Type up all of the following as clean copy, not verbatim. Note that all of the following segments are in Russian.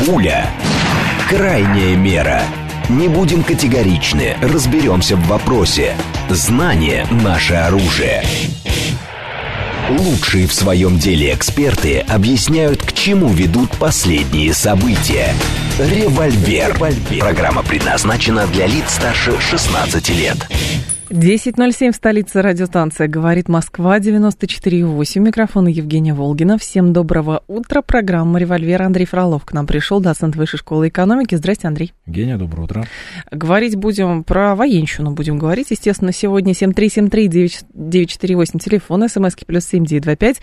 Пуля. Крайняя мера. Не будем категоричны, разберемся в вопросе. Знание – наше оружие. Лучшие в своем деле эксперты объясняют, к чему ведут последние события. Револьвер. Программа предназначена для лиц старше 16 лет. 10:07 в столице, радиостанция «Говорит Москва», 94,8. Микрофон Евгения Волгина. Всем доброго утра. Программа «Револьвер». Андрей Фролов к нам пришел, доцент Высшей школы экономики. Здрасте, Андрей. Евгения, доброе утро. Говорить будем про военщину. Будем говорить, естественно, сегодня 7373948, телефон, смски +7 925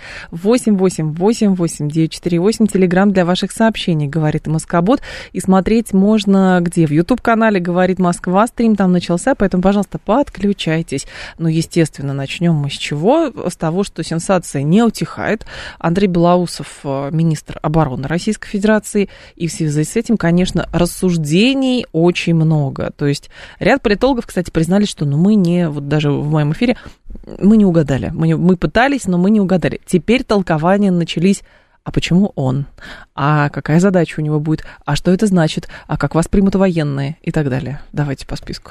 888 8948, телеграм для ваших сообщений, говорит Москобот. И смотреть можно где? В YouTube-канале «Говорит Москва», стрим там начался, поэтому, пожалуйста, подключайтесь. Ну, естественно, начнем мы с чего? С того, что сенсация не утихает. Андрей Белоусов, министр обороны Российской Федерации, и в связи с этим, конечно, рассуждений очень много. То есть ряд политологов, кстати, признали, что мы не, вот даже в моем эфире, мы не угадали. Мы пытались, но мы не угадали. Теперь толкования начались. А почему он? А какая задача у него будет? А что это значит? А как вас примут военные? И так далее. Давайте по списку.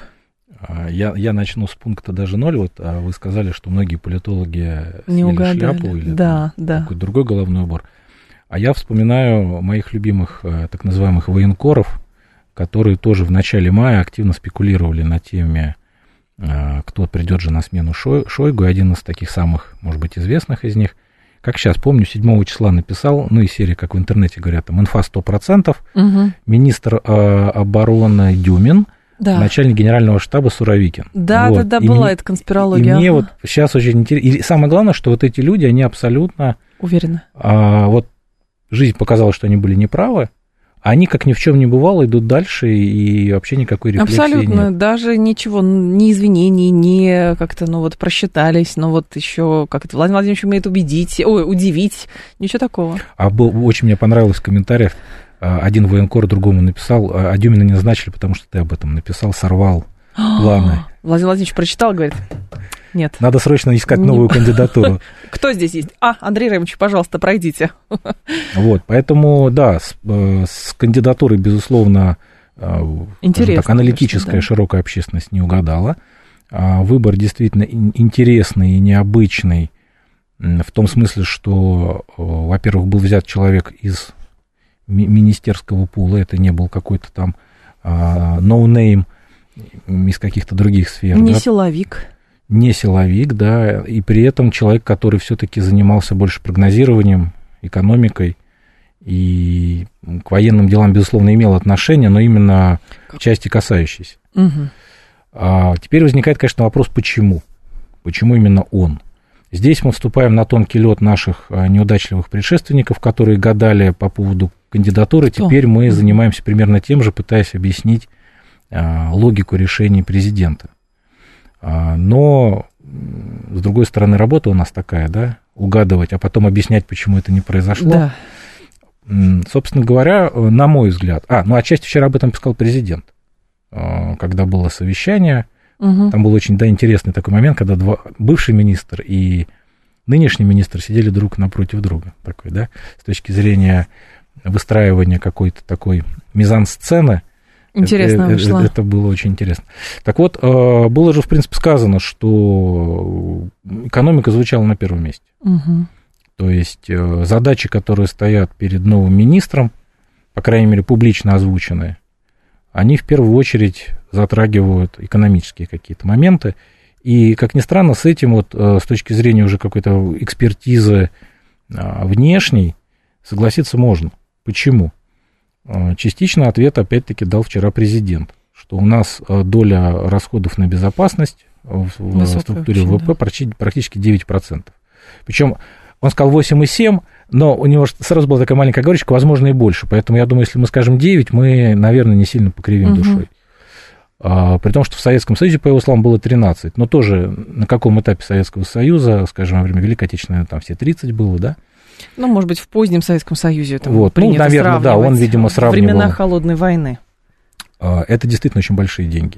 Я начну с пункта даже 0. Вот, вы сказали, что многие политологи не угадали. Шляпу или какой-то другой головной убор. А я вспоминаю моих любимых так называемых военкоров, которые тоже в начале мая активно спекулировали на теме, кто придет же на смену Шойгу. Один из таких самых, может быть, известных из них, как сейчас помню, 7 числа написал, из серии, как в интернете говорят, там, инфа 100%, министр обороны Дюмин, да. Начальник генерального штаба Суровикин. Да, была эта конспирология. И мне вот сейчас очень интересно. И самое главное, что вот эти люди, они абсолютно... Уверены. Вот жизнь показала, что они были неправы, а они, как ни в чем не бывало, идут дальше, и вообще никакой рефлексии абсолютно. нет. Даже ничего, ни извинений, ни как-то, просчитались, еще как-то Владимир Владимирович умеет удивить, ничего такого. Очень мне понравилось в комментариях, один военкор другому написал, а Дюмина не назначили, потому что ты об этом написал, сорвал планы. Владимир Владимирович прочитал, говорит, нет. Надо срочно искать новую кандидатуру. Кто здесь есть? Андрей Ремович, пожалуйста, пройдите. Вот, поэтому, да, с кандидатурой, безусловно, так, аналитическая, широкая общественность не угадала. Выбор действительно интересный и необычный, в том смысле, что, во-первых, был взят человек из министерского пула, это не был какой-то там no-name из каких-то других сфер. Не силовик. Не силовик, да, и при этом человек, который все-таки занимался больше прогнозированием, экономикой, и к военным делам, безусловно, имел отношение, но именно в части касающейся. Теперь возникает, конечно, вопрос, почему? Почему именно он? Здесь мы вступаем на тонкий лед наших неудачливых предшественников, которые гадали по поводу кандидатуры. Теперь мы занимаемся примерно тем же, пытаясь объяснить логику решений президента. Но, с другой стороны, работа у нас такая, да, угадывать, а потом объяснять, почему это не произошло. Да. Собственно говоря, на мой взгляд... отчасти вчера об этом сказал президент, когда было совещание. Там был очень, интересный такой момент, когда бывший министр и нынешний министр сидели друг напротив друга, такой, да, с точки зрения выстраивания какой-то такой мизансцены. Интересно вышло. Это было очень интересно. Так вот, было же, в принципе, сказано, что экономика звучала на первом месте. То есть задачи, которые стоят перед новым министром, по крайней мере, публично озвученные, они в первую очередь затрагивают экономические какие-то моменты. И, как ни странно, с этим с точки зрения уже какой-то экспертизы внешней согласиться можно. Почему? Частично ответ, опять-таки, дал вчера президент, что у нас доля расходов на безопасность в структуре ВВП практически 9%. Причем он сказал 8,7%, но у него сразу была такая маленькая оговорочка, возможно, и больше. Поэтому я думаю, если мы скажем 9%, мы, наверное, не сильно покривим душой. При том, что в Советском Союзе, по его словам, было 13%. Но тоже на каком этапе Советского Союза, скажем, во время Великой Отечественной, там все 30% было, да? Может быть, в позднем Советском Союзе это принято наверное, да, он, видимо, сравнивал. Времена холодной войны. Это действительно очень большие деньги.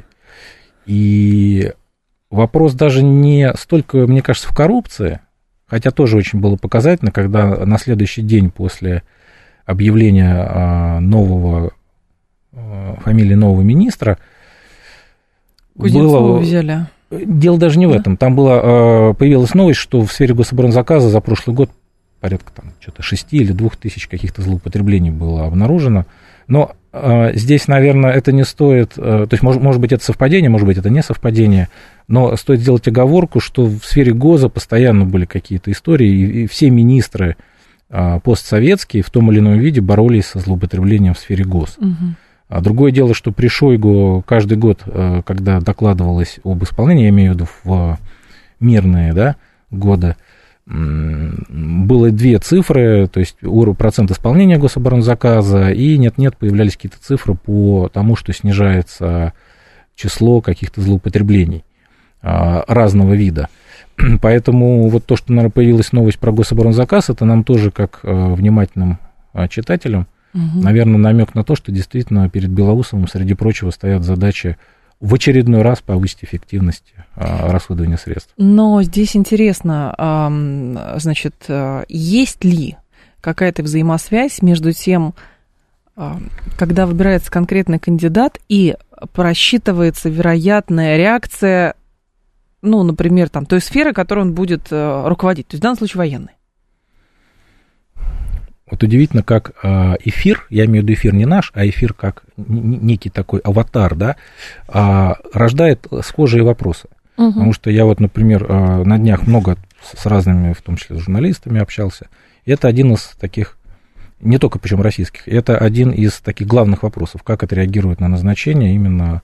И вопрос даже не столько, мне кажется, в коррупции, хотя тоже очень было показательно, когда на следующий день после объявления фамилии нового министра. Кузнецова взяли. Дело даже не в этом. Там появилась новость, что в сфере гособоронзаказа за прошлый год порядка 6 или 2 тысяч каких-то злоупотреблений было обнаружено. Но здесь, наверное, это не стоит... То есть, может быть, это совпадение, может быть, это не совпадение, но стоит сделать оговорку, что в сфере ГОЗа постоянно были какие-то истории, и все министры постсоветские в том или ином виде боролись со злоупотреблением в сфере ГОЗ. Угу. А другое дело, что при Шойгу каждый год, когда докладывалось об исполнении, я имею в виду в мирные годы, было 2 цифры, то есть процент исполнения гособоронзаказа, и нет-нет, появлялись какие-то цифры по тому, что снижается число каких-то злоупотреблений разного вида. Поэтому вот то, что, наверное, появилась новость про гособоронзаказ, это нам тоже, как внимательным читателям, наверное, намек на то, что действительно перед Белоусовым, среди прочего, стоят задачи в очередной раз повысить эффективность расходования средств. Но здесь интересно, значит, есть ли какая-то взаимосвязь между тем, когда выбирается конкретный кандидат и просчитывается вероятная реакция, ну, например, там, той сферы, которой он будет руководить, то есть в данном случае военной? Вот удивительно, как эфир, я имею в виду эфир не наш, а эфир как некий такой аватар, да, рождает схожие вопросы. Угу. Потому что я вот, например, на днях много с разными, в том числе с журналистами общался. И это один из таких, не только причем российских, это один из таких главных вопросов, как это реагирует на назначение именно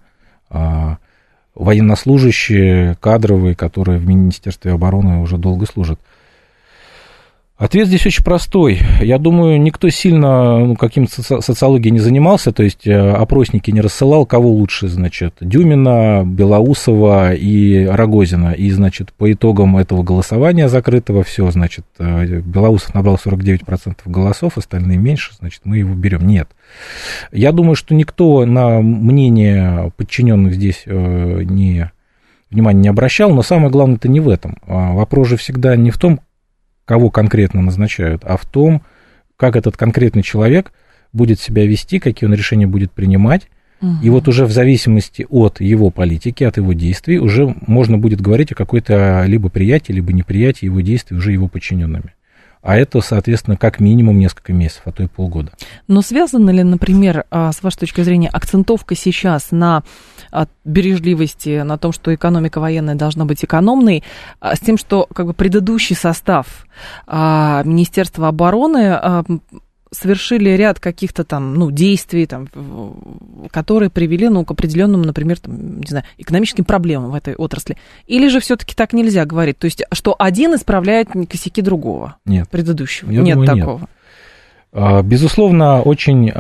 военнослужащие, кадровые, которые в Министерстве обороны уже долго служат. Ответ здесь очень простой. Я думаю, никто сильно каким-то социологией не занимался, то есть опросники не рассылал, кого лучше, значит, Дюмина, Белоусова и Рогозина. И, значит, по итогам этого голосования закрытого все, значит, Белоусов набрал 49% голосов, остальные меньше, значит, мы его берем. Нет. Я думаю, что никто на мнение подчиненных здесь внимания не обращал, но самое главное-то не в этом. Вопрос же всегда не в том, кого конкретно назначают, а в том, как этот конкретный человек будет себя вести, какие он решения будет принимать. Угу. И вот уже в зависимости от его политики, от его действий, уже можно будет говорить о какой-то либо приятии, либо неприятии его действий уже его подчиненными. А это, соответственно, как минимум несколько месяцев, а то и полгода. Но связана ли, например, с вашей точки зрения, акцентовка сейчас на бережливости, на том, что экономика военная должна быть экономной, с тем, что как бы предыдущий состав Министерства обороны совершили ряд каких-то там, действий, там, которые привели, к определенным, например, там, не знаю, экономическим проблемам в этой отрасли. Или же все-таки так нельзя говорить? То есть, что один исправляет косяки другого, нет, предыдущего? Я думаю, такого? Нет. Безусловно, очень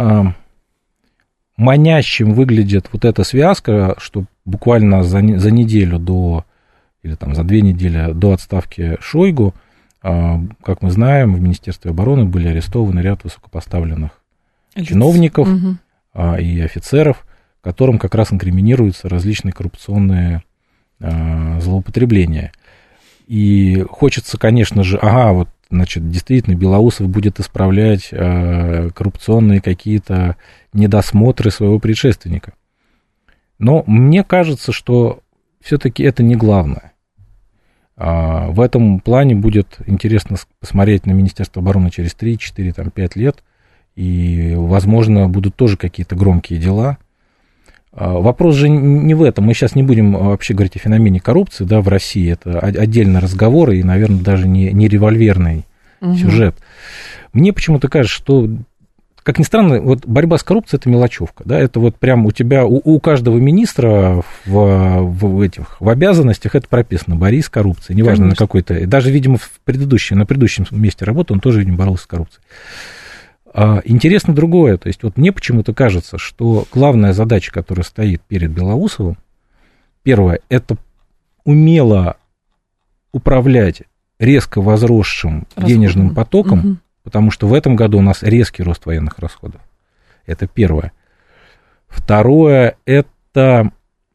манящим выглядит вот эта связка, что буквально за неделю до, или там за 2 недели до отставки Шойгу, как мы знаем, в Министерстве обороны были арестованы ряд высокопоставленных чиновников и офицеров, которым как раз инкриминируются различные коррупционные злоупотребления. И хочется, конечно же, значит, действительно, Белоусов будет исправлять коррупционные какие-то недосмотры своего предшественника. Но мне кажется, что все-таки это не главное. В этом плане будет интересно посмотреть на Министерство обороны через 3, 4, 5 лет, и, возможно, будут тоже какие-то громкие дела. Вопрос же не в этом. Мы сейчас не будем вообще говорить о феномене коррупции, в России. Это отдельный разговор и, наверное, даже не револьверный сюжет. Мне почему-то кажется, что, как ни странно, вот борьба с коррупцией – это мелочевка. Это вот прям у тебя, у каждого министра в обязанностях это прописано. Борись с коррупцией, неважно, конечно, на какой-то. Даже, видимо, на предыдущем месте работы он тоже, видимо, боролся с коррупцией. Интересно другое. То есть вот мне почему-то кажется, что главная задача, которая стоит перед Белоусовым, первое – это умело управлять резко возросшим денежным потоком, потому что в этом году у нас резкий рост военных расходов. Это первое. Второе, это,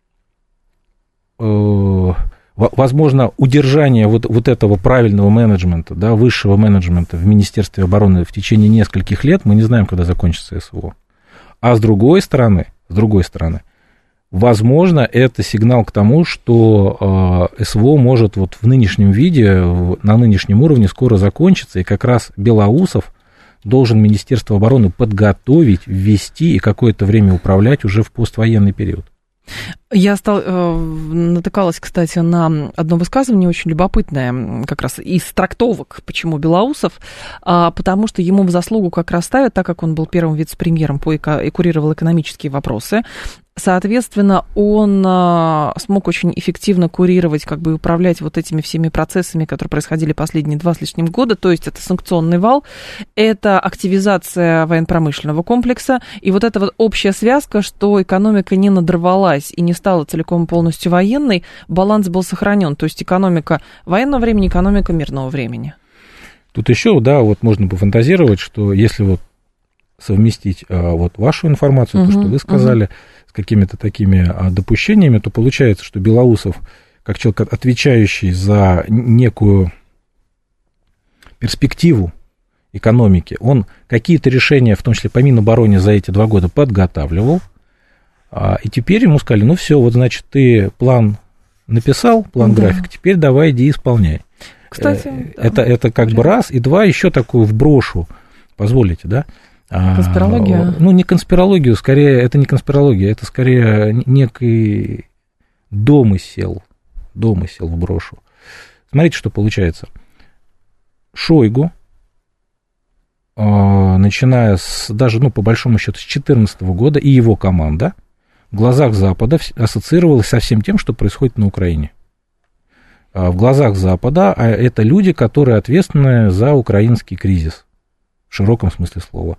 возможно, удержание вот этого правильного менеджмента, высшего менеджмента в Министерстве обороны в течение нескольких лет. Мы не знаем, когда закончится СВО. А с другой стороны, возможно, это сигнал к тому, что СВО может вот в нынешнем виде, на нынешнем уровне скоро закончиться, и как раз Белоусов должен Министерство обороны подготовить, ввести и какое-то время управлять уже в поствоенный период. Я натыкалась, кстати, на одно высказывание очень любопытное, как раз из трактовок, почему Белоусов, потому что ему в заслугу как раз ставят, так как он был первым вице-премьером и курировал экономические вопросы. Соответственно, он смог очень эффективно курировать, как бы управлять вот этими всеми процессами, которые происходили последние 2 с лишним года, то есть это санкционный вал, это активизация военно-промышленного комплекса, и вот эта вот общая связка, что экономика не надрывалась и не стала целиком и полностью военной, баланс был сохранен, то есть экономика военного времени, экономика мирного времени. Тут еще, да, вот можно пофантазировать, что если вот совместить вот вашу информацию, то, что вы сказали, с какими-то такими допущениями, то получается, что Белоусов, как человек, отвечающий за некую перспективу экономики, он какие-то решения, в том числе по Минобороне, за эти 2 года подготавливал, и теперь ему сказали, ну все, вот значит, ты план написал, план-график, теперь давай иди исполняй. Кстати, это как бы раз, и 2, еще такую вброшу, позволите, да? Конспирология? Ну, не конспирологию, скорее, это не конспирология, это скорее некий домысел вброшу. Смотрите, что получается. Шойгу, начиная даже, по большому счету, с 2014 года, и его команда в глазах Запада ассоциировалась со всем тем, что происходит на Украине. В глазах Запада это люди, которые ответственны за украинский кризис, в широком смысле слова.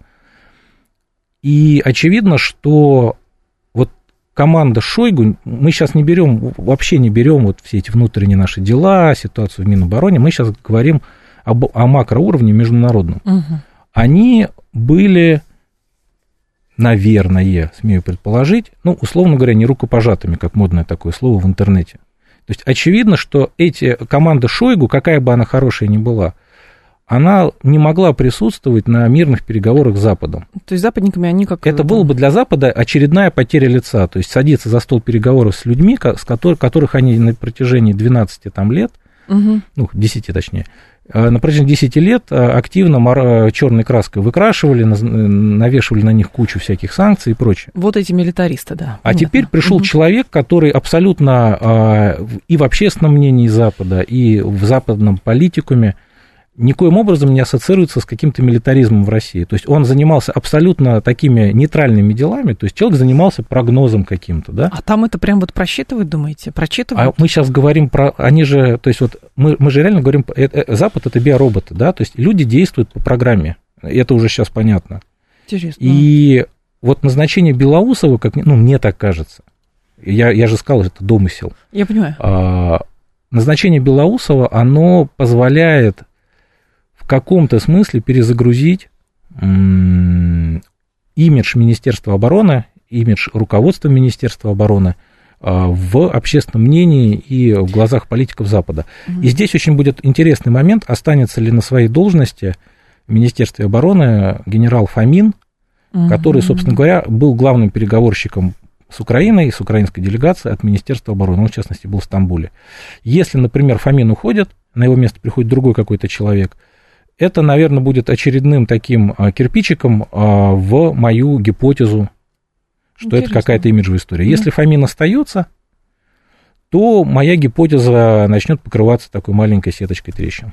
И очевидно, что вот команда Шойгу, мы сейчас вообще не берем вот все эти внутренние наши дела, ситуацию в Минобороне, мы сейчас говорим о макроуровне международном. Они были, наверное, смею предположить, условно говоря, не рукопожатыми, как модное такое слово в интернете. То есть очевидно, что команда Шойгу, какая бы она хорошая ни была, она не могла присутствовать на мирных переговорах с Западом. То есть западниками они как... Это было бы для Запада очередная потеря лица. То есть садиться за стол переговоров с людьми, которых они на протяжении 12 лет, 10 точнее, на протяжении 10 лет активно черной краской выкрашивали, навешивали на них кучу всяких санкций и прочее. Вот эти милитаристы, да. А теперь пришел человек, который абсолютно и в общественном мнении Запада, и в западном политикуме никоим образом не ассоциируется с каким-то милитаризмом в России. То есть он занимался абсолютно такими нейтральными делами, то есть человек занимался прогнозом каким-то, да. А там это прям вот просчитывают, думаете? Прочитывают? А мы сейчас говорим про... Они же... То есть вот мы же реально говорим... Запад — это биороботы, да, то есть люди действуют по программе. Это уже сейчас понятно. Интересно. И вот назначение Белоусова, мне так кажется, я же сказал, это домысел. Я понимаю. Назначение Белоусова, оно позволяет в каком-то смысле перезагрузить имидж Министерства обороны, имидж руководства Министерства обороны в общественном мнении и в глазах политиков Запада. И здесь очень будет интересный момент, останется ли на своей должности в Министерстве обороны генерал Фомин, который, собственно говоря, был главным переговорщиком с Украиной, с украинской делегацией от Министерства обороны, он, в частности, был в Стамбуле. Если, например, Фомин уходит, на его место приходит другой какой-то человек, это, наверное, будет очередным таким кирпичиком в мою гипотезу, что это какая-то имиджевая история. Если Фомин остается, то моя гипотеза начнет покрываться такой маленькой сеточкой трещин.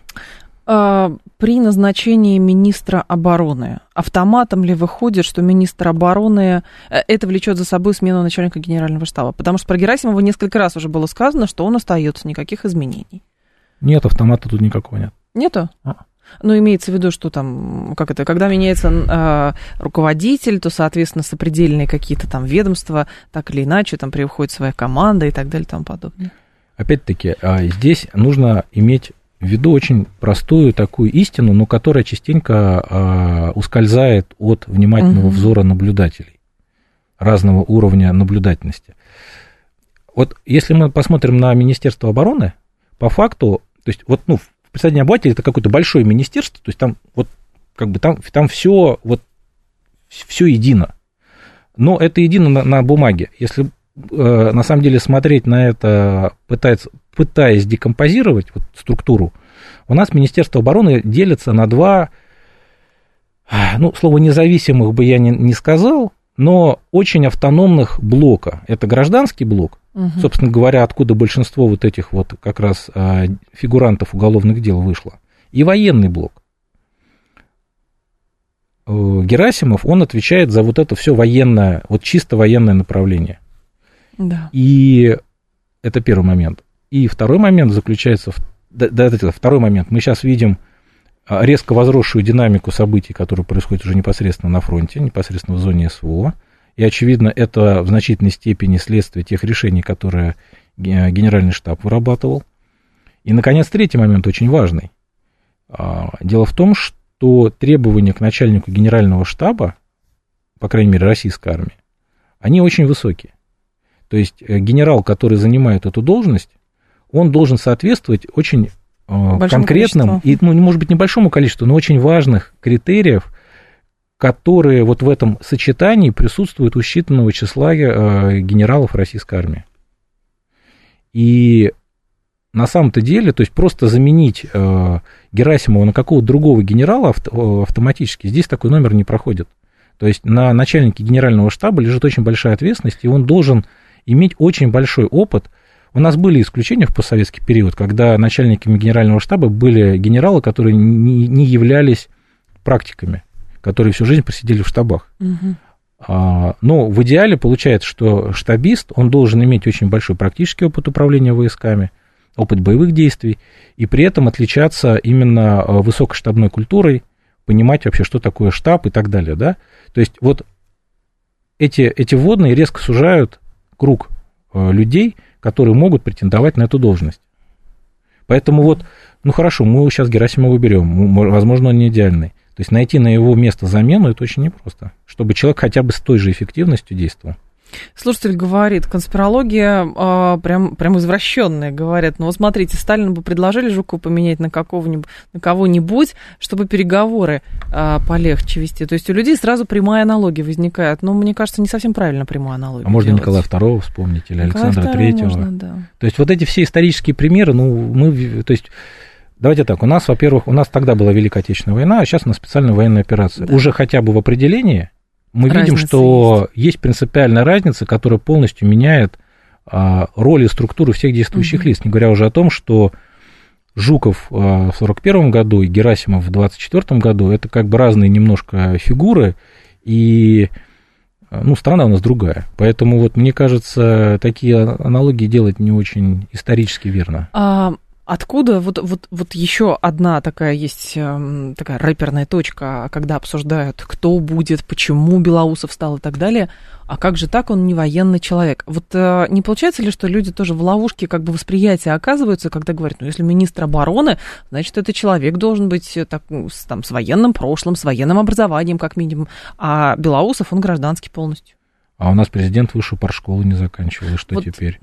При назначении министра обороны автоматом ли выходит, что министр обороны это влечет за собой смену начальника генерального штаба? Потому что про Герасимова несколько раз уже было сказано, что он остается, никаких изменений. Нет, автомата тут никакого нет. Нету? Имеется в виду, что там, когда меняется руководитель, то, соответственно, сопредельные какие-то там ведомства, так или иначе, там приходит своя команда и так далее и тому подобное. Опять-таки, здесь нужно иметь в виду очень простую такую истину, но которая частенько ускользает от внимательного взора наблюдателей, разного уровня наблюдательности. Вот если мы посмотрим на Министерство обороны, по факту, то есть в представлении обывателя это какое-то большое министерство, то есть там там все едино. Но это едино на бумаге. Если на самом деле смотреть на это, пытаясь декомпозировать вот структуру, у нас Министерство обороны делится на два, слово независимых бы я не сказал, но очень автономных блока. Это гражданский блок, собственно говоря, откуда большинство вот этих вот как раз фигурантов уголовных дел вышло, и военный блок. Герасимов, он отвечает за вот это все военное, вот чисто военное направление. Да. И это первый момент. И второй момент заключается второй момент. Мы сейчас видим резко возросшую динамику событий, которые происходят уже непосредственно на фронте, непосредственно в зоне СВО. И, очевидно, это в значительной степени следствие тех решений, которые Генеральный штаб вырабатывал. И, наконец, третий момент очень важный. Дело в том, что требования к начальнику Генерального штаба, по крайней мере, российской армии, они очень высокие. То есть генерал, который занимает эту должность, он должен соответствовать очень конкретным, и, может быть, небольшому количеству, но очень важных критериев, которые вот в этом сочетании присутствуют у считанного числа генералов российской армии. И на самом-то деле, то есть просто заменить Герасимова на какого-то другого генерала автоматически, здесь такой номер не проходит. То есть на начальнике Генерального штаба лежит очень большая ответственность, и он должен иметь очень большой опыт. У нас были исключения в постсоветский период, когда начальниками Генерального штаба были генералы, которые не являлись практиками, которые всю жизнь просидели в штабах. Но в идеале получается, что штабист, он должен иметь очень большой практический опыт управления войсками, опыт боевых действий, и при этом отличаться именно высокой штабной культурой, понимать вообще, что такое штаб и так далее, да. То есть вот эти вводные резко сужают круг людей, которые могут претендовать на эту должность. Поэтому вот, хорошо, мы сейчас Герасимова берем, возможно, он не идеальный. То есть найти на его место замену, это очень непросто, чтобы человек хотя бы с той же эффективностью действовал. Слушатель говорит, конспирология прям извращенная, говорят. Вот смотрите, Сталину бы предложили Жукову поменять на кого-нибудь, чтобы переговоры полегче вести. То есть у людей сразу прямая аналогия возникает. Но мне кажется, не совсем правильно прямую аналогию можно делать. Николая II вспомнить или Александра III. Можно, да. То есть вот эти все исторические примеры, давайте так, у нас, во-первых, тогда была Великая Отечественная война, а сейчас у нас специальная военная операция. Да. Уже хотя бы в определении мы видим, что есть принципиальная разница, которая полностью меняет роль и структуру всех действующих лиц. Не говоря уже о том, что Жуков в 1941 году и Герасимов в 1924 году это как бы разные немножко фигуры, и страна у нас другая. Поэтому вот мне кажется, такие аналогии делать не очень исторически верно. Откуда вот еще одна такая есть такая рэперная точка, когда обсуждают, кто будет, почему Белоусов стал и так далее, а как же так, он не военный человек. Вот не получается ли, что люди тоже в ловушке как бы восприятия оказываются, когда говорят, если министр обороны, значит, этот человек должен быть с военным прошлым, с военным образованием как минимум, а Белоусов, он гражданский полностью. А у нас президент высшую партшколу не заканчивал, и что теперь?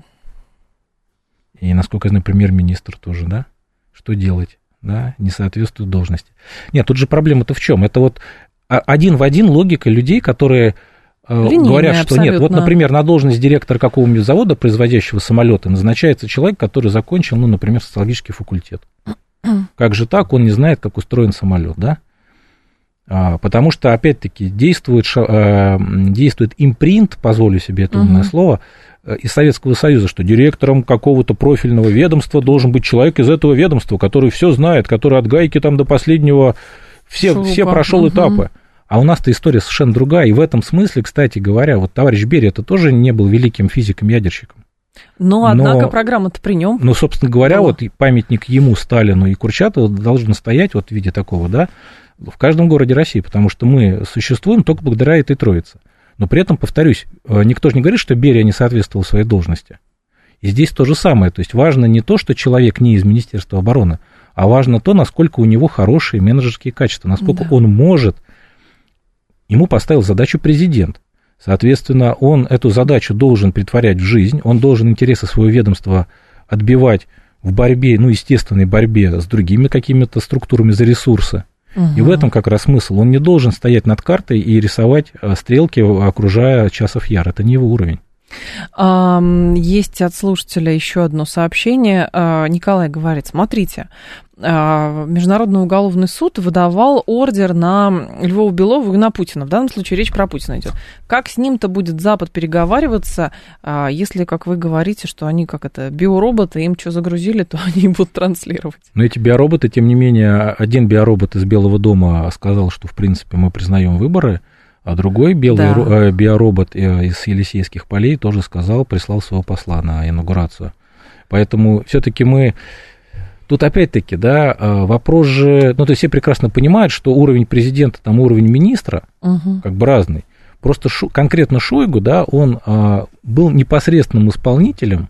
И, насколько я знаю, премьер-министр тоже, да? Что делать? Да, не соответствует должности. Нет, тут же проблема-то в чем? Это вот один в один логика людей, которые говорят, что абсолютно. Нет, вот, например, на должность директора какого-нибудь завода, производящего самолеты, назначается человек, который закончил, например, социологический факультет. Как же так? Он не знает, как устроен самолет, да? Потому что, опять-таки, действует импринт, позволю себе это умное слово, из Советского Союза, что директором какого-то профильного ведомства должен быть человек из этого ведомства, который все знает, который от гайки там до последнего все прошел этапы. А у нас-то история совершенно другая. И в этом смысле, кстати говоря, вот товарищ Берия это тоже не был великим физиком-ядерщиком. Но однако программа-то при нем. Ну, собственно говоря, вот памятник ему, Сталину и Курчатову должен стоять вот в виде такого, да, в каждом городе России, потому что мы существуем только благодаря этой троице. Но при этом, повторюсь, никто же не говорит, что Берия не соответствовал своей должности. И здесь то же самое. То есть важно не то, что человек не из Министерства обороны, а важно то, насколько у него хорошие менеджерские качества, насколько он может. Ему поставил задачу президент. Соответственно, он эту задачу должен претворять в жизнь, он должен интересы своего ведомства отбивать в борьбе, естественной борьбе с другими какими-то структурами за ресурсы. И в этом как раз смысл. Он не должен стоять над картой и рисовать стрелки, окружая часов яр. Это не его уровень. Есть от слушателя еще одно сообщение. Николай говорит, смотрите, Международный уголовный суд выдавал ордер на Львову Белову и на Путина. В данном случае речь про Путина идет. Как с ним-то будет Запад переговариваться, если, как вы говорите, что они как это, биороботы, им что загрузили, то они будут транслировать? Но эти биороботы, тем не менее, один биоробот из Белого дома сказал, что, в принципе, мы признаем выборы, а другой биоробот из Елисейских полей тоже сказал, прислал своего посла на инаугурацию. Поэтому все-таки мы... Тут опять-таки, да, вопрос же... Ну, то есть все прекрасно понимают, что уровень президента, там уровень министра как бы разный. Просто конкретно Шойгу, да, он был непосредственным исполнителем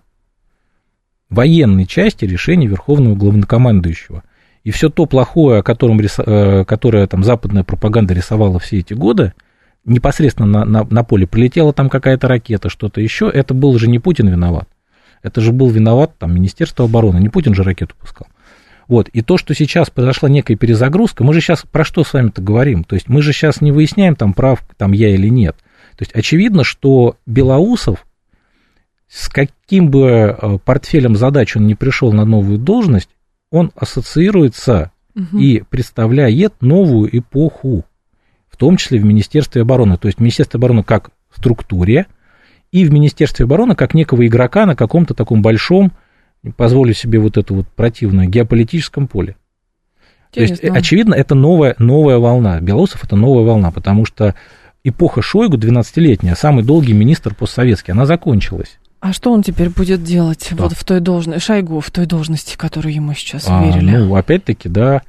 военной части решений Верховного Главнокомандующего. И все то плохое, которое там западная пропаганда рисовала все эти годы, непосредственно на поле прилетела там какая-то ракета, что-то еще, это был же не Путин виноват. Это же был виноват там Министерство обороны, не Путин же ракету пускал. Вот, и то, что сейчас произошла некая перезагрузка, мы же сейчас про что с вами-то говорим? То есть мы же сейчас не выясняем, там прав там я или нет. То есть очевидно, что Белоусов, с каким бы портфелем задач он ни пришел на новую должность, он ассоциируется и представляет новую эпоху, в том числе в Министерстве обороны. То есть Министерство обороны как в структуре, и в Министерстве обороны как некого игрока на каком-то таком большом, позволю себе вот это вот противное, геополитическом поле. Интересно. То есть, очевидно, это новая волна. Белоусов – это новая волна, потому что эпоха Шойгу, 12-летняя, самый долгий министр постсоветский, она закончилась. А что он теперь будет делать вот в той должности, Шойгу, в той должности, которую ему сейчас верили? Ну, опять-таки, да,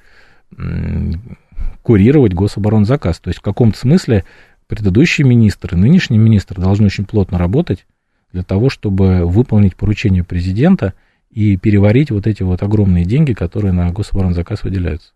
курировать гособоронзаказ. То есть, в каком-то смысле предыдущий министр и нынешний министр должны очень плотно работать для того, чтобы выполнить поручение президента и переварить вот эти вот огромные деньги, которые на гособоронзаказ выделяются.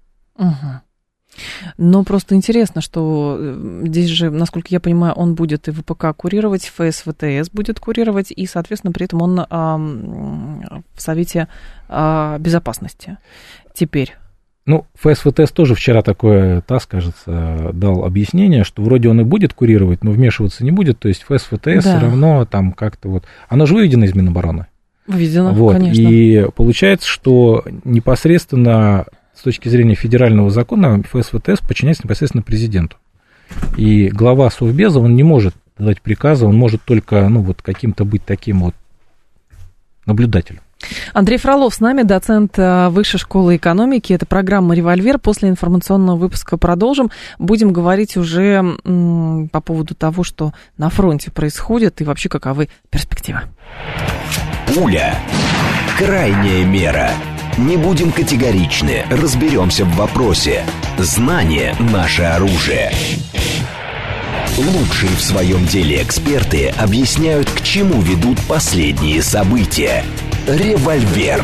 Но просто интересно, что здесь же, насколько я понимаю, он будет и ВПК курировать, ФСВТС будет курировать, и, соответственно, при этом он в Совете Безопасности теперь. Ну, ФСВТС тоже вчера такое, ТАСС, кажется, дал объяснение, что вроде он и будет курировать, но вмешиваться не будет, то есть ФСВТС все равно там как-то вот... Оно же выведено из Минобороны. Выведено, вот, конечно. И получается, что непосредственно с точки зрения федерального закона ФСВТС подчиняется непосредственно президенту. И глава Совбеза, он не может дать приказы, он может только, ну, вот каким-то быть таким вот наблюдателем. Андрей Фролов с нами, доцент Высшей школы экономики. Это программа «Револьвер». После информационного выпуска продолжим. Будем говорить уже по поводу того, что на фронте происходит и вообще каковы перспективы. Пуля. Крайняя мера. Не будем категоричны. Разберемся в вопросе. Знание – наше оружие. Лучшие в своем деле эксперты объясняют, к чему ведут последние события. Револьвер.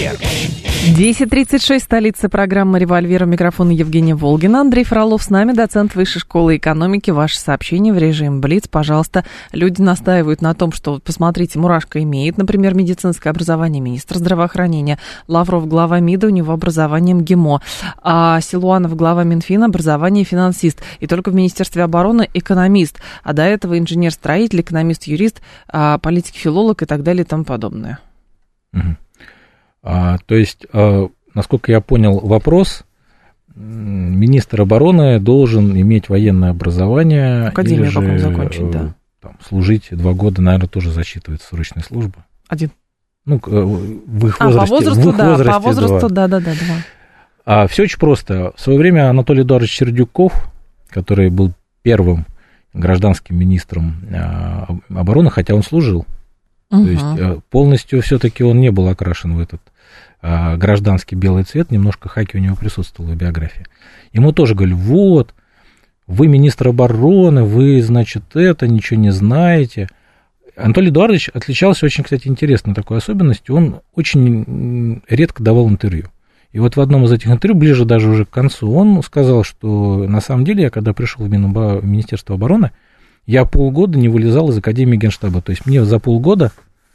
10:36, столица программы «Револьвер». У микрофона Евгения Волгина. Андрей Фролов с нами, доцент Высшей школы экономики. Ваши сообщения в режим Блиц, пожалуйста. Люди настаивают на том, что, посмотрите, Мурашко имеет, например, медицинское образование, министр здравоохранения. Лавров, глава МИДа, у него образование МГИМО. А Силуанов, глава Минфина, образование финансист. И только в Министерстве обороны экономист. А до этого инженер-строитель, экономист-юрист, политик-филолог и так далее и тому подобное. То есть, насколько я понял вопрос, министр обороны должен иметь военное образование. Академию или какую-нибудь же, закончить, да. Там, служить 2 года, наверное, тоже засчитывается срочная служба. 1. Ну, в их возрасте. По возрасту, да. 2. Все очень просто. В свое время Анатолий Эдуардович Сердюков, который был первым гражданским министром обороны, хотя он служил, то есть полностью все-таки он не был окрашен в этот гражданский белый цвет, немножко хаки у него присутствовало в биографии. Ему тоже говорили, вот, вы министр обороны, вы, значит, ничего не знаете. Анатолий Эдуардович отличался очень, кстати, интересной такой особенностью, он очень редко давал интервью. И вот в одном из этих интервью, ближе даже уже к концу, он сказал, что на самом деле, я когда пришел в Министерство обороны, я полгода не вылезал из Академии Генштаба. То есть мне за полгода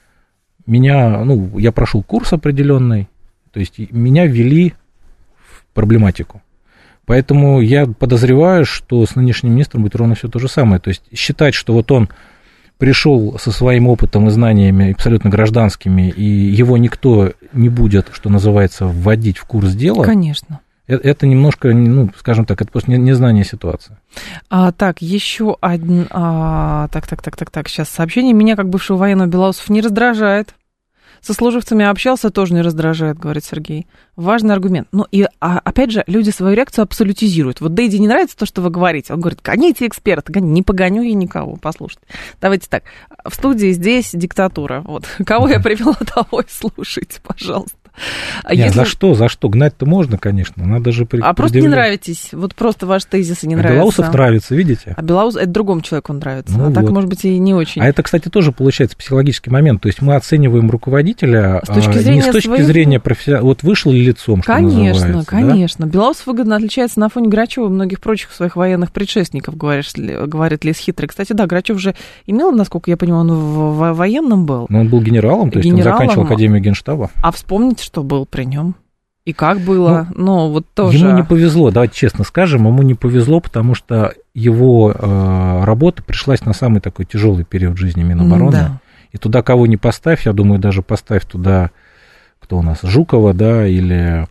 я прошел курс определенный, то есть меня ввели в проблематику. Поэтому я подозреваю, что с нынешним министром будет ровно все то же самое. То есть считать, что вот он пришел со своим опытом и знаниями абсолютно гражданскими, и его никто не будет, что называется, вводить в курс дела. Конечно. Это немножко, ну, скажем так, это просто незнание ситуации. Так, еще один... Так, сейчас сообщение. Меня, как бывшего военного, Белоусов не раздражает. Со служивцами общался, тоже не раздражает, говорит Сергей. Важный аргумент. Ну, и, опять же, люди свою реакцию абсолютизируют. Вот Дэйди не нравится то, что вы говорите. Он говорит, гоните эксперта. Не погоню я никого, послушайте. Давайте так, в студии здесь диктатура. Вот, кого я привела, того и слушайте, пожалуйста. Нет, если... За что? Гнать-то можно, конечно, надо же просто не нравитесь, вот просто ваши тезисы не нравятся. Белоусов нравится, видите? А Белоусов, это другому человеку нравится, ну так, может быть, и не очень. А это, кстати, тоже получается психологический момент, то есть мы оцениваем руководителя не с точки зрения профессионала, вот вышло ли лицом, что называется. Конечно. Да? Белоусов выгодно отличается на фоне Грачева и многих прочих своих военных предшественников, говорит Лис Хитрый. Кстати, да, Грачев же имел, насколько я понимаю, он в военном был. Но он был генералом, то есть он заканчивал Академию Генштаба. А вспомните, что был при нем. И как было, вот тоже... Ему не повезло, давайте честно скажем, ему не повезло, потому что его работа пришлась на самый такой тяжелый период жизни Минобороны. Да. И туда кого не поставь, я думаю, даже поставь туда, кто у нас, Жукова, да, или...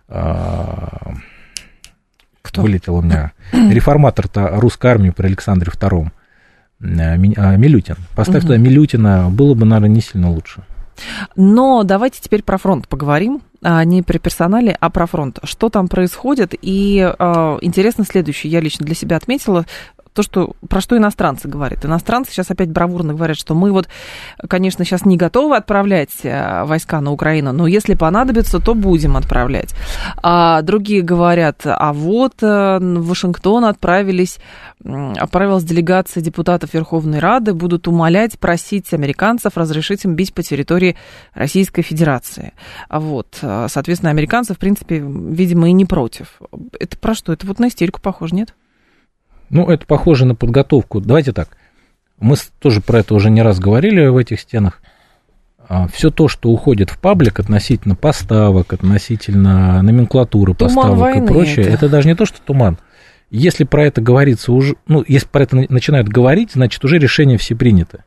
Кто? Вылетел у меня. Реформатор-то русской армии при Александре II. Милютин. Поставь туда Милютина, было бы, наверное, не сильно лучше. Но давайте теперь про фронт поговорим, не про персонали, а про фронт. Что там происходит? И интересно следующее, я лично для себя отметила, про что иностранцы говорят. Иностранцы сейчас опять бравурно говорят, что мы вот, конечно, сейчас не готовы отправлять войска на Украину, но если понадобится, то будем отправлять. А другие говорят, в Вашингтон отправилась делегация депутатов Верховной Рады, будут умолять, просить американцев разрешить им бить по территории Российской Федерации. Соответственно, американцы, в принципе, видимо, и не против. Это про что? Это вот на истерику похоже, нет? Это похоже на подготовку. Давайте так, мы тоже про это уже не раз говорили в этих стенах. Все то, что уходит в паблик относительно поставок, относительно номенклатуры поставок и прочее, это даже не то, что туман. Если про это говорится уже, если про это начинают говорить, значит, уже решения все приняты.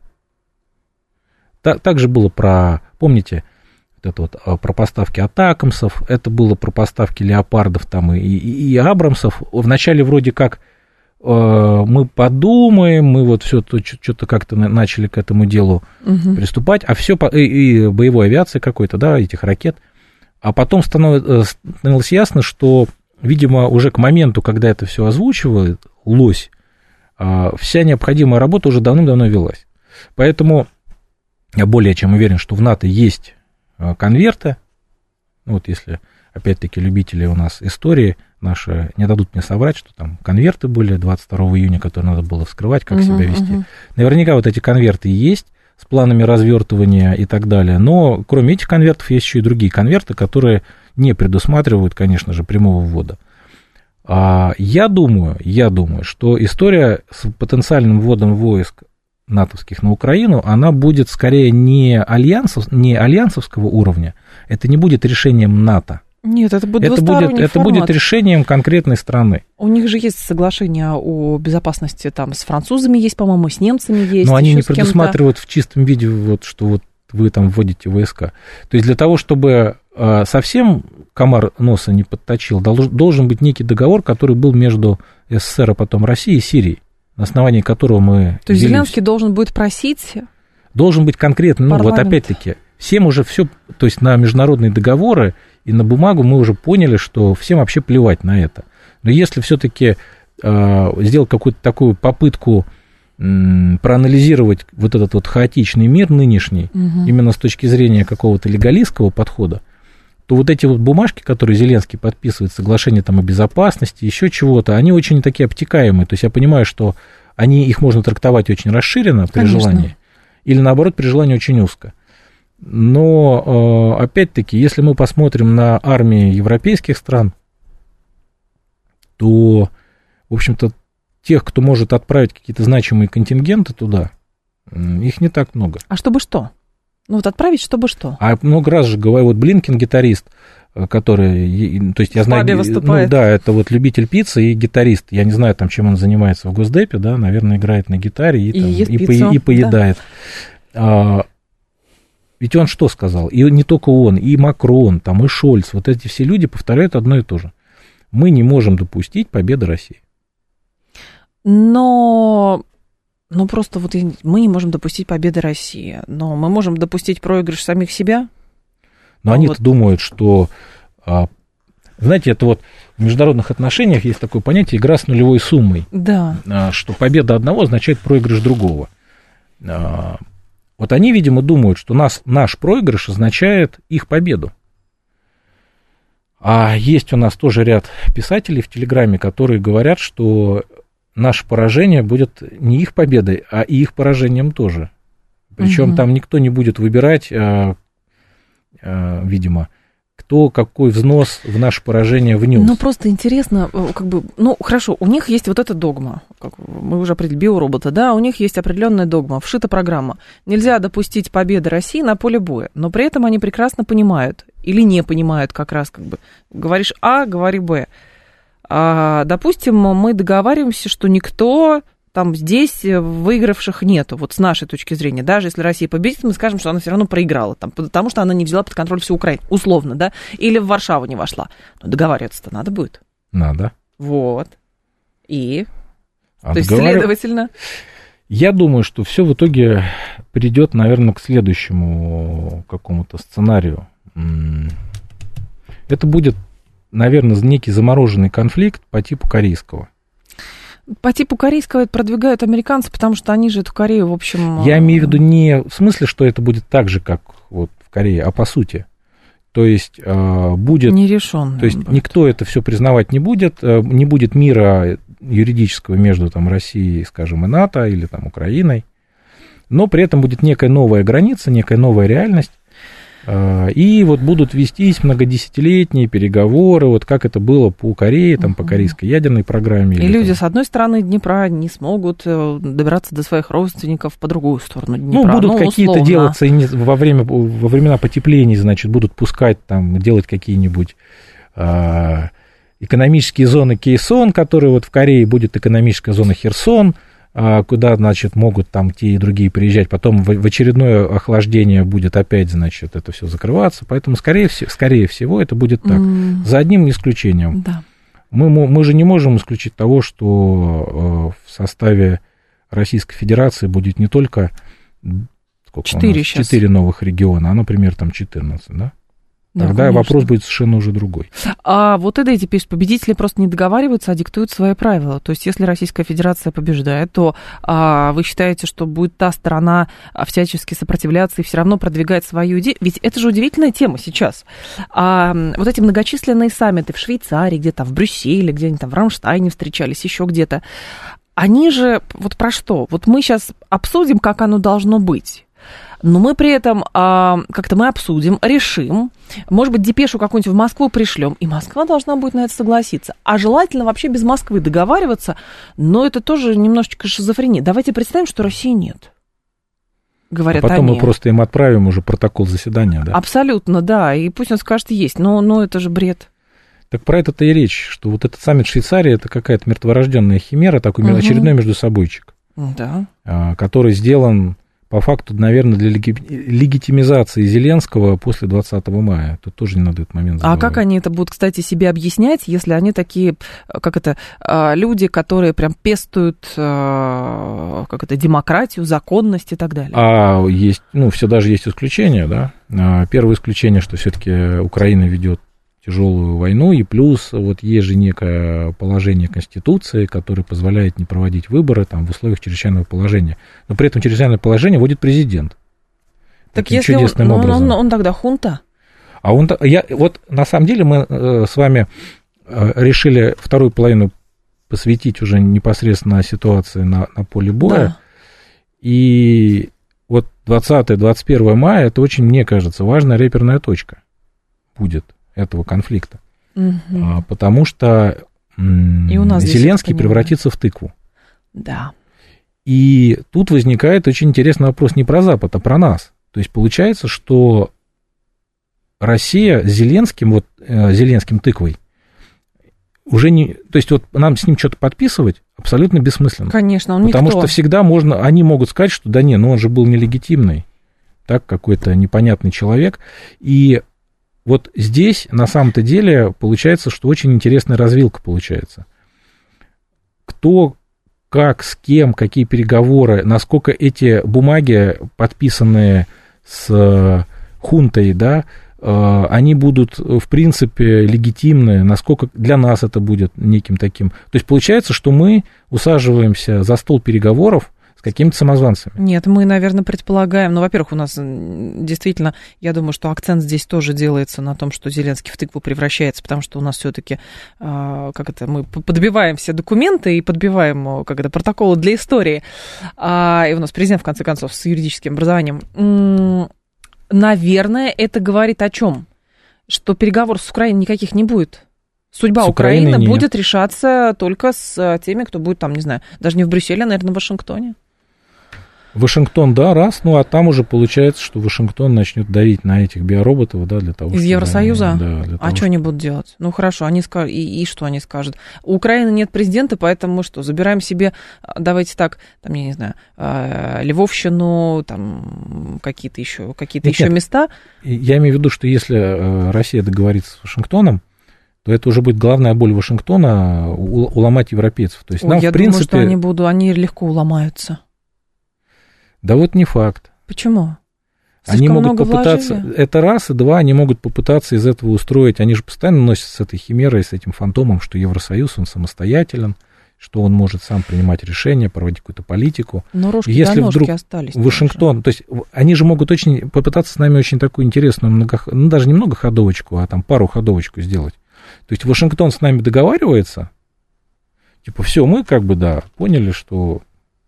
Так же было помните, про поставки атакамсов, это было про поставки леопардов там и абрамсов. Вначале вроде как мы подумаем, мы вот все что-то как-то начали к этому делу приступать, а все и боевой авиации какой-то, да, этих ракет, а потом становилось ясно, что, видимо, уже к моменту, когда это все озвучивалось, вся необходимая работа уже давным-давно велась. Поэтому я более чем уверен, что в НАТО есть конверты, если опять-таки любители у нас истории наши не дадут мне соврать, что там конверты были 22 июня, которые надо было вскрывать, как себя вести. Наверняка вот эти конверты есть с планами развертывания и так далее, но кроме этих конвертов есть еще и другие конверты, которые не предусматривают, конечно же, прямого ввода. Я думаю, что история с потенциальным вводом войск натовских на Украину, она будет скорее не альянсовского уровня, это не будет решением НАТО. Нет, это будет двусторонний формат. Это будет решением конкретной страны. У них же есть соглашение о безопасности, там с французами есть, по-моему, с немцами есть. Но они не предусматривают в чистом виде, что вы там вводите войска. То есть для того, чтобы совсем комар носа не подточил, должен быть некий договор, который был между СССР, а потом Россией и Сирией, на основании которого мы... То есть Зеленский должен будет просить... Должен быть конкретно, опять-таки, всем уже все, то есть на международные договоры и на бумагу мы уже поняли, что всем вообще плевать на это. Но если все-таки сделать какую-то такую попытку проанализировать вот этот вот хаотичный мир нынешний, именно с точки зрения какого-то легалистского подхода, то вот эти вот бумажки, которые Зеленский подписывает, соглашение там о безопасности, еще чего-то, они очень такие обтекаемые. То есть я понимаю, что их можно трактовать очень расширенно при желании, или наоборот при желании очень узко. Но, опять-таки, если мы посмотрим на армии европейских стран, то, в общем-то, тех, кто может отправить какие-то значимые контингенты туда, их не так много. А чтобы что? Отправить, чтобы что? А много раз же говорю, Блинкен, гитарист, который, то есть я знаю, выступает. Ну да, это вот любитель пиццы и гитарист. Я не знаю, там, чем он занимается в Госдепе, да, наверное, играет на гитаре и поедает. Да. Ведь он что сказал? И не только он, и Макрон, там, и Шольц, вот эти все люди повторяют одно и то же. Мы не можем допустить победы России. Но просто вот мы не можем допустить победы России, но мы можем допустить проигрыш самих себя. Но они-то думают, что, знаете, это вот в международных отношениях есть такое понятие «игра с нулевой суммой». Да. Что победа одного означает проигрыш другого. Вот они, видимо, думают, что наш проигрыш означает их победу. А есть у нас тоже ряд писателей в Телеграме, которые говорят, что наше поражение будет не их победой, а и их поражением тоже. Причем там никто не будет выбирать, видимо, кто какой взнос в наше поражение внес. Ну, просто интересно, хорошо, у них есть вот эта догма, мы уже определили, биоробота, да, у них есть определенная догма, вшита программа. Нельзя допустить победы России на поле боя, но при этом они прекрасно понимают, или не понимают как раз, говоришь А, говори Б. Допустим, мы договариваемся, что никто там здесь выигравших нету, вот с нашей точки зрения. Даже если Россия победит, мы скажем, что она все равно проиграла, там, потому что она не взяла под контроль всю Украину, условно, да, или в Варшаву не вошла. Но договариваться-то надо будет. Надо. Вот. И? То есть, следовательно... Я думаю, что все в итоге придет, наверное, к следующему какому-то сценарию. Это будет, наверное, некий замороженный конфликт по типу корейского. По типу корейского это продвигают американцы, потому что они же эту Корею, в общем... Я имею в виду не в смысле, что это будет так же, как вот в Корее, а по сути. То есть будет... Нерешённо. То есть никто это все признавать не будет мира юридического между там, Россией, скажем, и НАТО, или там Украиной, но при этом будет некая новая граница, некая новая реальность, и вот будут вестись многодесятилетние переговоры, вот как это было по Корее, там, по корейской ядерной программе. И люди с одной стороны Днепра не смогут добраться до своих родственников по другую сторону Днепра. Ну, будут какие-то делаться во времена потеплений, значит, будут пускать там, делать какие-нибудь экономические зоны Кейсон, которые вот в Корее будет экономическая зона Херсон, куда, значит, могут там те и другие приезжать, потом в очередное охлаждение будет опять, значит, это все закрываться, поэтому, скорее всего, это будет так, за одним исключением. Да. Мы же не можем исключить того, что в составе Российской Федерации будет не только 4 новых региона, а, например, там 14, да? Тогда конечно. Вопрос будет совершенно уже другой. А вот это теперь победители просто не договариваются, а диктуют свои правила. То есть, если Российская Федерация побеждает, то вы считаете, что будет та сторона всячески сопротивляться и все равно продвигать свою идею? Ведь это же удивительная тема сейчас. Вот эти многочисленные саммиты в Швейцарии, где-то в Брюсселе, где-нибудь там в Рамштайне встречались, еще где-то, они же вот про что? Вот мы сейчас обсудим, как оно должно быть. Но мы при этом как-то мы обсудим, решим, может быть, депешу какую-нибудь в Москву пришлем, и Москва должна будет на это согласиться. А желательно вообще без Москвы договариваться, но это тоже немножечко шизофрения. Давайте представим, что России нет. Говорят потом они. Мы просто им отправим уже протокол заседания, да? Абсолютно, да, и пусть он скажет, есть, но это же бред. Так про это-то и речь, что вот этот саммит Швейцарии, это какая-то мертворожденная химера, такой очередной междусобойчик, да. Который сделан... По факту, наверное, для легитимизации Зеленского после 20 мая. Тут тоже не надо этот момент забывать. А как они это будут, кстати, себе объяснять, если они такие, люди, которые прям пестуют, демократию, законность и так далее? Есть, даже есть исключения, да. Первое исключение, что все-таки Украина ведет тяжелую войну, и плюс вот есть же некое положение Конституции, которое позволяет не проводить выборы там, в условиях чрезвычайного положения. Но при этом чрезвычайное положение вводит президент. Так если он тогда хунта? Вот на самом деле мы с вами решили вторую половину посвятить уже непосредственно ситуации на поле боя. Да. И вот 20-21 мая, это очень, мне кажется, важная реперная точка будет этого конфликта. Потому что Зеленский превратится в тыкву. Да. И тут возникает очень интересный вопрос не про Запад, а про нас. То есть получается, что Россия с Зеленским, вот Зеленским тыквой, уже не... То есть вот нам с ним что-то подписывать абсолютно бессмысленно. Конечно, он потому никто. Что всегда можно... Они могут сказать, что да не, ну он же был нелегитимный, так, какой-то непонятный человек. И вот здесь, на самом-то деле, получается, что очень интересная развилка получается. Кто, как, с кем, какие переговоры, насколько эти бумаги, подписанные с хунтой, да, они будут, в принципе, легитимны, насколько для нас это будет неким таким. То есть получается, что мы усаживаемся за стол переговоров с какими-то самозванцами. Нет, мы, наверное, предполагаем, ну, во-первых, у нас действительно, я думаю, что акцент здесь тоже делается на том, что Зеленский в тыкву превращается, потому что у нас все-таки, мы подбиваем все документы и подбиваем протоколы для истории, и у нас президент, в конце концов, с юридическим образованием. Наверное, это говорит о чем? Что переговоров с Украиной никаких не будет. Судьба Украины будет решаться только с теми, кто будет там, не знаю, даже не в Брюсселе, а, наверное, в Вашингтоне. Вашингтон, да, раз, ну а там уже получается, что Вашингтон начнет давить на этих биороботов, да, для того, из Евросоюза? Да, для того, что они будут делать? Ну хорошо, они скажут, и что они скажут? У Украины нет президента, поэтому мы что, забираем себе, давайте так, там, я не знаю, Львовщину, там какие-то еще места? Я имею в виду, что если Россия договорится с Вашингтоном, то это уже будет главная боль Вашингтона уломать европейцев. То есть нам, я в принципе... думаю, что они легко уломаются. Да вот не факт. Почему? Они могут попытаться, вложили? Это раз, и два, они могут попытаться из этого устроить, они же постоянно носятся с этой химерой, с этим фантомом, что Евросоюз, он самостоятелен, что он может сам принимать решения, проводить какую-то политику. Но рожки если до ножки вдруг остались. Вашингтон, то есть они же могут попытаться с нами очень такую интересную, даже не многоходовочку, а там пару-ходовочку сделать. То есть Вашингтон с нами договаривается, типа, все, мы поняли, что...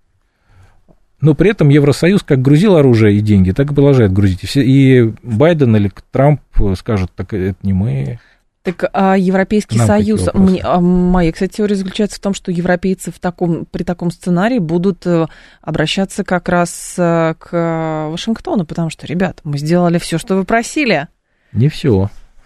Но при этом Евросоюз как грузил оружие и деньги, так и продолжает грузить. И Байден или Трамп скажут, так это не мы. Так Европейский Союз... Моя, кстати, теория заключается в том, что европейцы при таком сценарии будут обращаться как раз к Вашингтону, потому что, ребят, мы сделали все, что вы просили. Не все.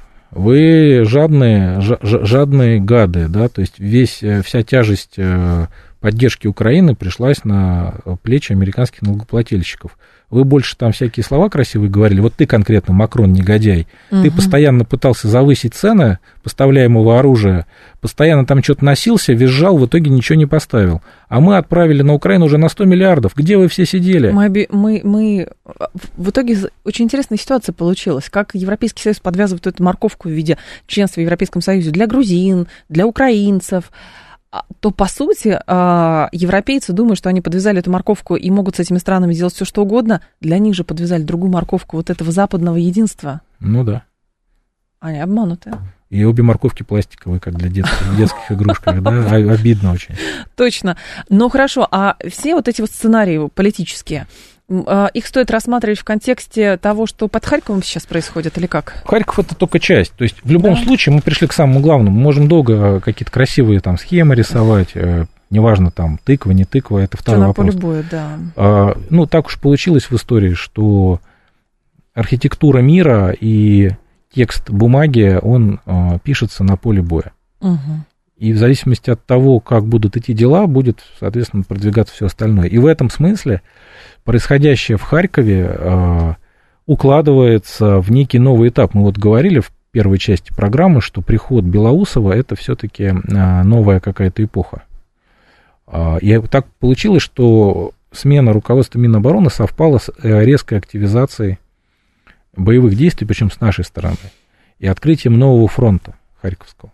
Вы жадные гады, да, то есть вся тяжесть поддержки Украины пришлась на плечи американских налогоплательщиков. Вы больше там всякие слова красивые говорили, вот ты конкретно, Макрон, негодяй, ты постоянно пытался завысить цены поставляемого оружия, постоянно там что-то носился, визжал, в итоге ничего не поставил. А мы отправили на Украину уже на 100 миллиардов. Где вы все сидели? Мы в итоге очень интересная ситуация получилась. Как Европейский Союз подвязывает эту морковку в виде членства в Европейском Союзе для грузин, для украинцев, то, по сути, европейцы думают, что они подвязали эту морковку и могут с этими странами делать все, что угодно. Для них же подвязали другую морковку вот этого западного единства. Ну да. Они обманутые. И обе морковки пластиковые, как для детских игрушек, да? Обидно очень. Точно. Ну, хорошо, а все вот эти вот сценарии политические, их стоит рассматривать в контексте того, что под Харьковом сейчас происходит, или как? Харьков — это только часть. То есть в любом случае мы пришли к самому главному. Мы можем долго какие-то красивые там схемы рисовать, неважно, там, тыква, не тыква, это второй вопрос. На поле боя, да. Ну, так уж получилось в истории, что архитектура мира и текст бумаги, он пишется на поле боя. Угу. И в зависимости от того, как будут идти дела, будет, соответственно, продвигаться все остальное. И в этом смысле происходящее в Харькове укладывается в некий новый этап. Мы вот говорили в первой части программы, что приход Белоусова — это все-таки новая какая-то эпоха. И так получилось, что смена руководства Минобороны совпала с резкой активизацией боевых действий, причем с нашей стороны, и открытием нового фронта Харьковского.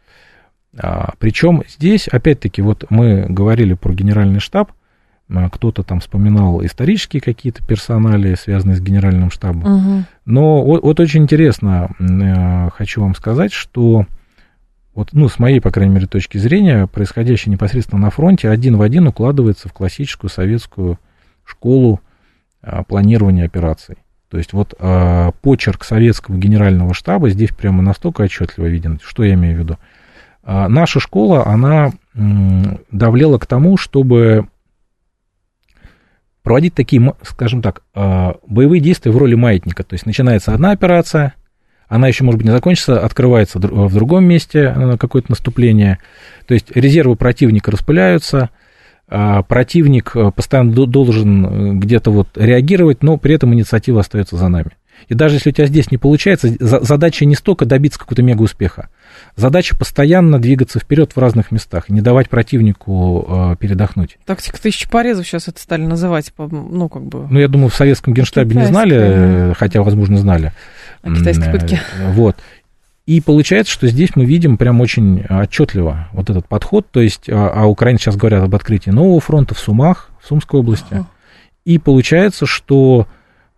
Причем здесь, опять-таки, вот мы говорили про генеральный штаб, кто-то там вспоминал исторические какие-то персоналии, связанные с генеральным штабом. Угу. Но вот очень интересно, хочу вам сказать, что вот, ну, с моей, по крайней мере, точки зрения, происходящее непосредственно на фронте один в один укладывается в классическую советскую школу планирования операций. То есть вот почерк советского генерального штаба здесь прямо настолько отчетливо виден. Что я имею в виду? Наша школа, она давлела к тому, чтобы проводить такие, скажем так, боевые действия в роли маятника. То есть начинается одна операция, она еще, может быть, не закончится, открывается в другом месте какое-то наступление. То есть резервы противника распыляются, противник постоянно должен где-то вот реагировать, но при этом инициатива остается за нами. И даже если у тебя здесь не получается, задача не столько добиться какого-то мега-успеха, задача постоянно двигаться вперед в разных местах, не давать противнику передохнуть. Тактика тысячи порезов сейчас это стали называть, ну, как бы... Ну, я думаю, в советском генштабе не знали, хотя, возможно, знали. А китайские пытки. Вот. И получается, что здесь мы видим прям очень отчетливо вот этот подход, то есть, украинцы сейчас говорят об открытии нового фронта в Сумах, в Сумской области, и получается, что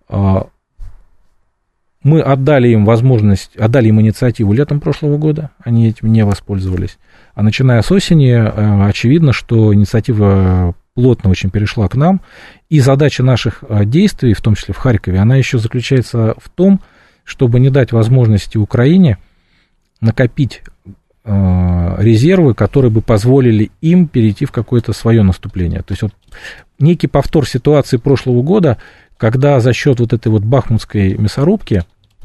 мы отдали им возможность, отдали им инициативу летом прошлого года, они этим не воспользовались, а начиная с осени, очевидно, что инициатива плотно очень перешла к нам, и задача наших действий, в том числе в Харькове, она еще заключается в том, чтобы не дать возможности Украине накопить резервы, которые бы позволили им перейти в какое-то свое наступление. То есть вот некий повтор ситуации прошлого года, когда за счет вот этой вот бахмутской мясорубки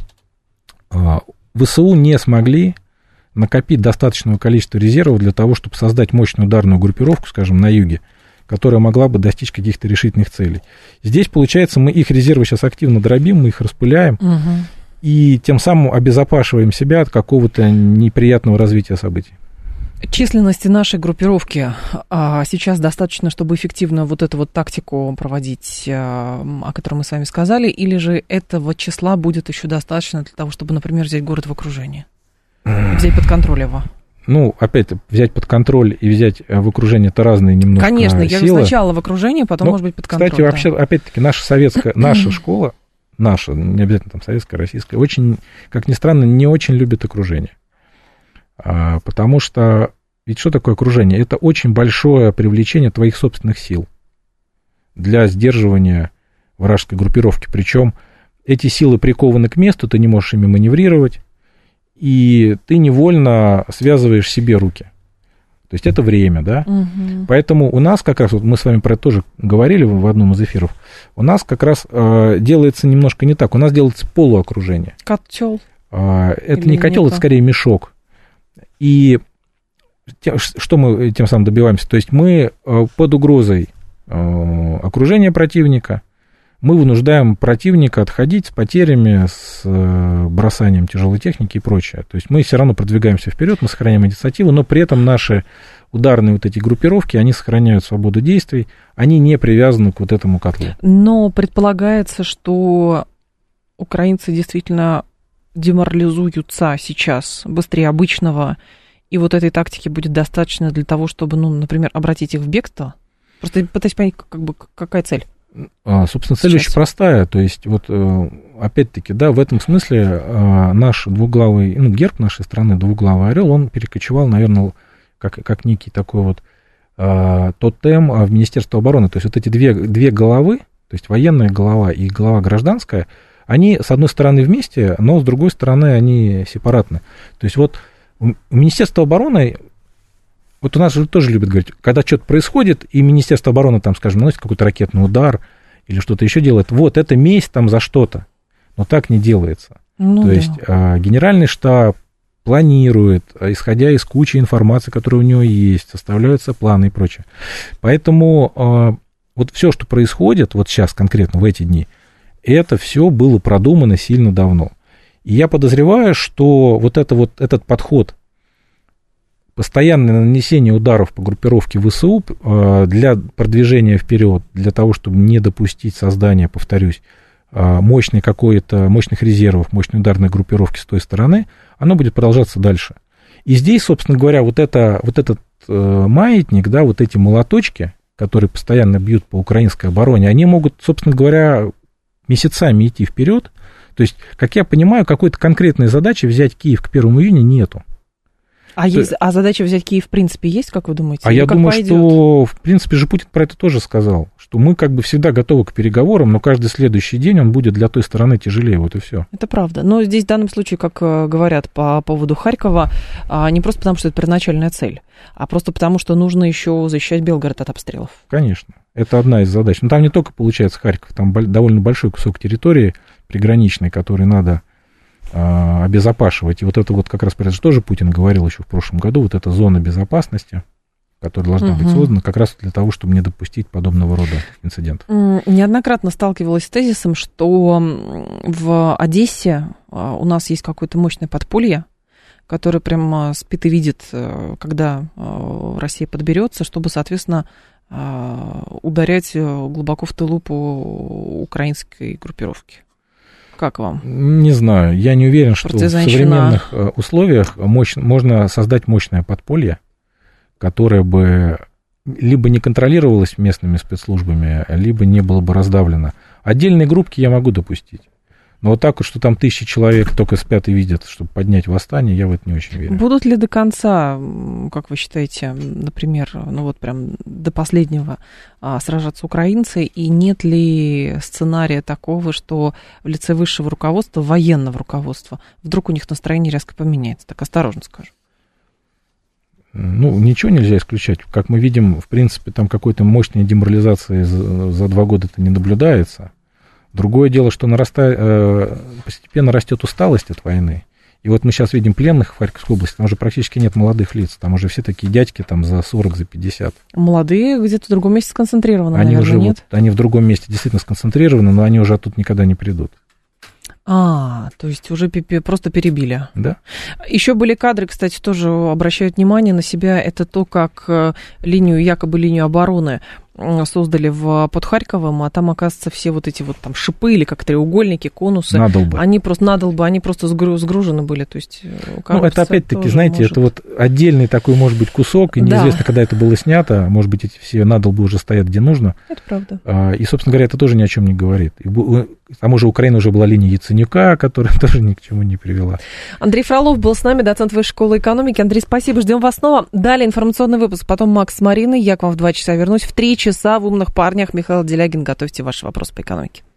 ВСУ не смогли накопить достаточного количества резервов для того, чтобы создать мощную ударную группировку, скажем, на юге, которая могла бы достичь каких-то решительных целей. Здесь, получается, мы их резервы сейчас активно дробим, мы их распыляем, и тем самым обезопашиваем себя от какого-то неприятного развития событий. Численности нашей группировки сейчас достаточно, чтобы эффективно вот эту вот тактику проводить, о которой мы с вами сказали, или же этого числа будет еще достаточно для того, чтобы, например, взять город в окружение, взять под контроль его? Ну, опять взять под контроль и взять в окружение — это разные немножко силы. Конечно, я сначала в окружение, потом, может быть, под контроль. Кстати, вообще, опять-таки, наша советская, наша школа, наша, не обязательно там советская, российская, очень, как ни странно, не очень любит окружение. Потому что, ведь что такое окружение? Это очень большое привлечение твоих собственных сил для сдерживания вражеской группировки. Причем эти силы прикованы к месту, ты не можешь ими маневрировать, и ты невольно связываешь себе руки. То есть это время, да? Угу. Поэтому у нас как раз, вот мы с вами про это тоже говорили в одном из эфиров, у нас как раз делается немножко не так. У нас делается полуокружение. Котел. Это не котел, это скорее мешок. И что мы тем самым добиваемся? То есть мы под угрозой окружения противника, мы вынуждаем противника отходить с потерями, с бросанием тяжелой техники и прочее. То есть мы все равно продвигаемся вперед, мы сохраняем инициативу, но при этом наши ударные вот эти группировки, они сохраняют свободу действий, они не привязаны к вот этому котлу. Но предполагается, что украинцы действительно деморализуются сейчас быстрее обычного, и вот этой тактики будет достаточно для того, чтобы, ну, например, обратить их в бегство? Просто пытаюсь понять, как бы, какая цель? Собственно, цель очень простая. То есть, вот, опять-таки, да, в этом смысле наш двуглавый, ну, герб нашей страны, двуглавый орел, он перекочевал, наверное, как некий такой вот тотем в Министерство обороны. То есть, вот эти две головы, то есть военная голова и голова гражданская, они, с одной стороны, вместе, но с другой стороны, они сепаратны. То есть, вот Министерство обороны, вот у нас же тоже любят говорить, когда что-то происходит, и Министерство обороны, там, скажем, наносит какой-то ракетный удар или что-то еще делает, вот, это месть там за что-то. Но так не делается. Ну, то есть Генеральный штаб планирует, исходя из кучи информации, которая у него есть, составляются планы и прочее. Поэтому вот все, что происходит вот сейчас конкретно в эти дни, это все было продумано сильно давно. И я подозреваю, что вот этот подход, постоянное нанесение ударов по группировке ВСУ для продвижения вперед, для того, чтобы не допустить создания, повторюсь, мощных резервов, мощной ударной группировки с той стороны, оно будет продолжаться дальше. И здесь, собственно говоря, вот этот маятник, да, вот эти молоточки, которые постоянно бьют по украинской обороне, они могут, собственно говоря, месяцами идти вперед. То есть, как я понимаю, какой-то конкретной задачи взять Киев к 1 июня нету. А задача взять Киев, в принципе, есть, как вы думаете? Я думаю, что, в принципе, же Путин про это тоже сказал, что мы как бы всегда готовы к переговорам, но каждый следующий день он будет для той стороны тяжелее, вот и все. Это правда. Но здесь в данном случае, как говорят по поводу Харькова, не просто потому, что это первоначальная цель, а просто потому, что нужно еще защищать Белгород от обстрелов. Конечно. Это одна из задач. Но там не только получается Харьков, там довольно большой кусок территории приграничной, который надо обезопашивать. И вот это вот как раз, про это же тоже Путин говорил еще в прошлом году, вот эта зона безопасности, которая должна быть создана как раз для того, чтобы не допустить подобного рода инцидентов. Неоднократно сталкивалась с тезисом, что в Одессе у нас есть какое-то мощное подполье, которое прямо спит и видит, когда Россия подберется, чтобы, соответственно, ударять глубоко в тылу по украинской группировке. Как вам? Не знаю. Я не уверен, что в современных условиях можно создать мощное подполье, которое бы либо не контролировалось местными спецслужбами, либо не было бы раздавлено. Отдельные группки я могу допустить. Но вот так вот, что там 1000 человек только спят и видят, чтобы поднять восстание, я в это не очень верю. Будут ли до конца, как вы считаете, например, ну вот прям до последнего сражаться украинцы, и нет ли сценария такого, что в лице высшего руководства, военного руководства, вдруг у них настроение резко поменяется? Так осторожно скажем. Ну, ничего нельзя исключать. Как мы видим, в принципе, там какой-то мощной деморализации за 2 года-то не наблюдается. Другое дело, что постепенно растет усталость от войны. И вот мы сейчас видим пленных в Харьковской области, там уже практически нет молодых лиц, там уже все такие дядьки там за 40, за 50. Молодые где-то в другом месте сконцентрированы, они наверное, уже, нет? Вот, они в другом месте действительно сконцентрированы, но они уже оттуда никогда не придут. То есть уже просто перебили. Да. Еще были кадры, кстати, тоже обращают внимание на себя, это то, как якобы линию обороны создали под Харьковом, а там, оказывается, все вот эти вот там шипы или как треугольники, конусы, надолбы. Они просто сгружены были, то есть... Ну, это опять-таки, знаете, это вот отдельный такой, может быть, кусок, и неизвестно, когда это было снято, может быть, эти все надолбы уже стоят где нужно. Это правда. И, собственно говоря, это тоже ни о чем не говорит. К тому же Украина уже была линия Яценюка, которая тоже ни к чему не привела. Андрей Фролов был с нами, доцент Высшей школы экономики. Андрей, спасибо, ждем вас снова. Далее информационный выпуск, потом Макс с Мариной. Я к вам в 2 часа вернусь. В 3 часа в «Умных парнях» Михаил Делягин. Готовьте ваши вопросы по экономике.